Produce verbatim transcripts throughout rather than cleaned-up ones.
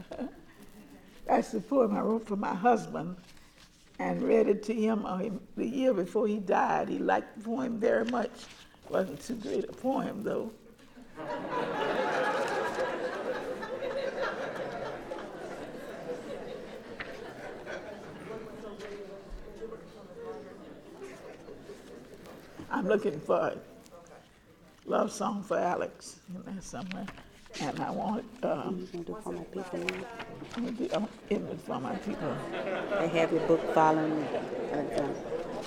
That's the poem I wrote for my husband and read it to him uh, the year before he died. He liked the poem very much. It wasn't too great a poem, though. I'm looking for a love song for Alex in there somewhere. And I want it. Um, You gonna do For My People now? I'm gonna do- I'm in it for my people. They have your book following Alexander.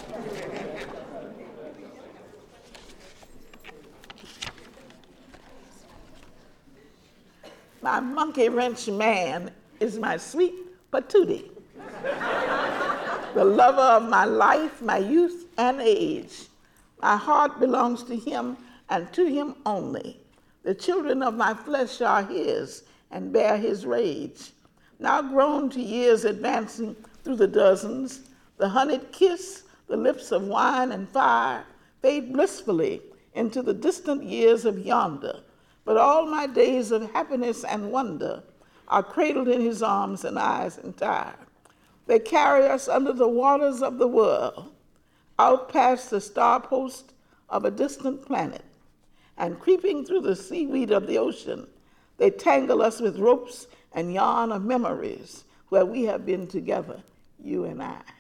My monkey wrench man is my sweet patootie, the lover of my life, my youth and age. My heart belongs to him and to him only. The children of my flesh are his and bear his rage. Now grown to years advancing through the dozens, the honeyed kiss, the lips of wine and fire, fade blissfully into the distant years of yonder. But all my days of happiness and wonder are cradled in his arms and eyes entire. They carry us under the waters of the world, out past the star post of a distant planet, and creeping through the seaweed of the ocean, they tangle us with ropes and yarn of memories where we have been together, you and I.